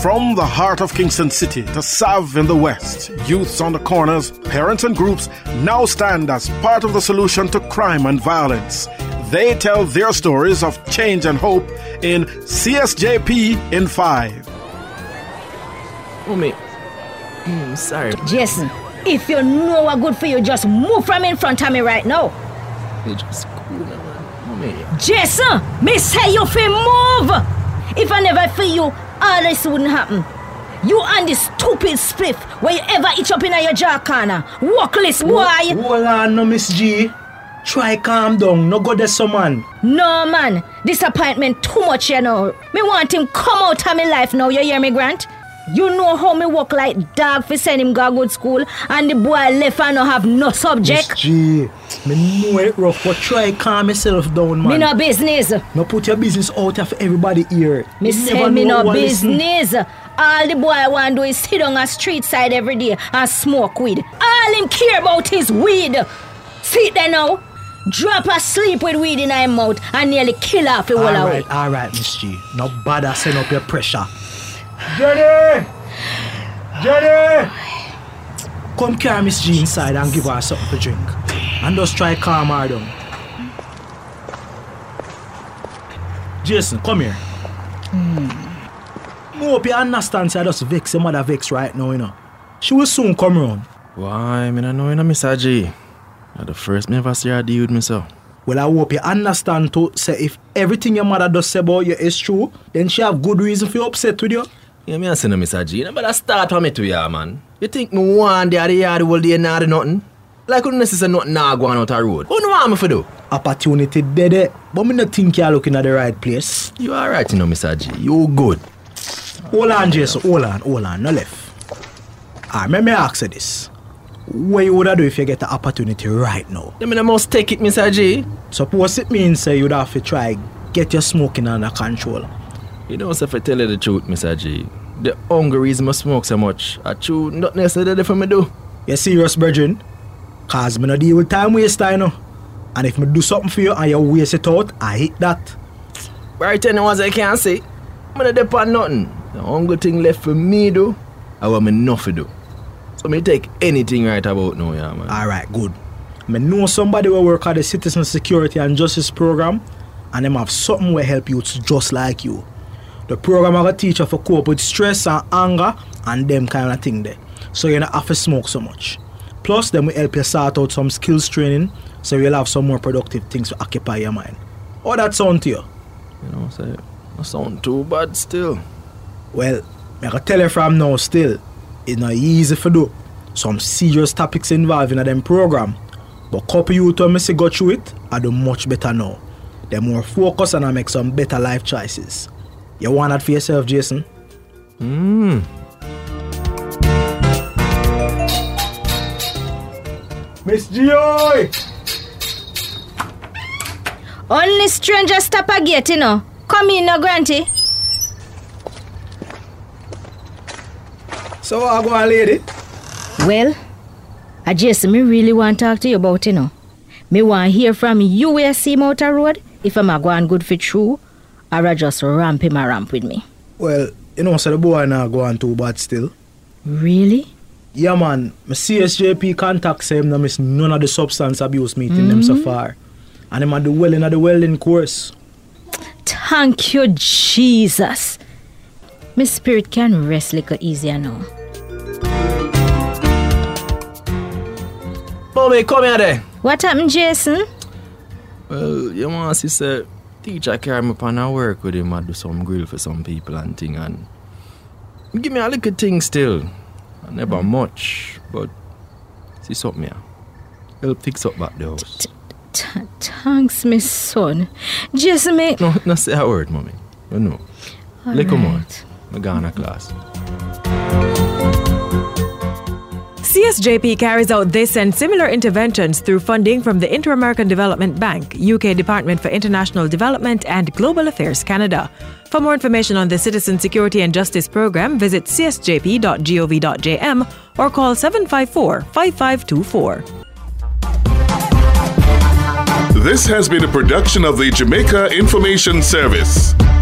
From the heart of Kingston City to Sav in the West, youths on the corners, parents and groups now stand as part of the solution to crime and violence. They tell their stories of change and hope in CSJP in 5. Mommy, sorry. Jason, if you know what's good for you, just move from in front of me right now. You just cool, man. Mommy. Jason, me say you fi move. If I never feel you, all this wouldn't happen. You and this stupid spliff where you ever itch up in your jaw corner. Walkless boy. Hold on, no, Miss G. Try calm down, no go there, so man. No, man. Disappointment too much, you know. Me want him come out of my life now, you hear me, Grant? You know how me work like dog for send him go good school and the boy left and no have no subject. Miss G, me know it rough, but try calm yourself down, man. Me no business. No put your business out of everybody here. Me say me no business. All the boy want do is sit on a street side every day and smoke weed. All him care about is weed. See there now. Drop asleep with weed in his mouth and nearly kill off the whole away. Alright, Miss G. No bother send up your pressure. Jenny! Come carry Miss G inside and give her something to drink. And just try calm her down. Jason, come here. I hope you understand, so I just vex your mother vex right now, you know. She will soon come around. Why, me not know, you know, Mr. G. That's the first me ever see her deal with me, so. Well, I hope you understand too, say if everything your mother does say about you is true, then she have good reason for you upset with you. Yeah, me a say no, Mr. G. You better start with me to you, man. You think me want the other yard all day and do nothing? Like you necessarily nothing now going out the road. What do you want me to do? Opportunity dead, but me not think you're looking at the right place. You alright, you know, Mr. G. You good. Hold on, Jason. Hold on. No left. Alright, let me ask you this. What you would do if you get the opportunity right now? You mean I must take it, Mr. G? Suppose it means say you'd have to try get your smoking under control. You know, if I tell you the truth, Mr. G, the hunger reason I smoke so much, I chew not necessarily for me do. You serious, brethren? Cause me no deal with time waste, you know. And if me do something for you and you waste it out, I hate that. Right then, as I can say, I'm not depend on nothing. The only thing left for me do, I want me nothing do. So me take anything right about now, yeah, man. Alright, good. Me know somebody will work at the Citizen Security and Justice Program, and them have something will help you just like you. The program have a teacher for cope with stress and anger and them kind of thing there. So you don't have to smoke so much. Plus, them will help you sort out some skills training, so you'll have some more productive things to occupy your mind. How that sound to you? You know, say, not sound too bad still. Well, I can tell you from now still, it's not easy to do. Some serious topics involved in them program. But couple you to me go through it, I do much better now. They're more focused and I make some better life choices. You want that for yourself, Jason? Miss G.O.I. Only stranger stop a gate, you know. Come in now, Granty. So I go on, lady. Well, I just me really want to talk to you about, you know. Me want to hear from you where you see him out the road, if I'm going good for true, or I just ramp him a ramp with me. Well, you know, so the boy not going too bad still. Really? Yeah, man. My CSJP contacts him, I miss none of the substance abuse meeting them so far. And him at the welding course. Thank you, Jesus. My spirit can rest like easier now. Mommy, come here there. What happened, Jason? Well, you want to see, sir, teacher carry me upon a work with him and do some grill for some people and thing, and give me a little thing still. Never much, but see something here. Help fix up back the house. Thanks, my son. Just me. No, say a word, mommy. You know. Little more. I'm going to class. CSJP carries out this and similar interventions through funding from the Inter-American Development Bank, UK Department for International Development and Global Affairs Canada. For more information on the Citizen Security and Justice Program, visit csjp.gov.jm or call 754-5524. This has been a production of the Jamaica Information Service.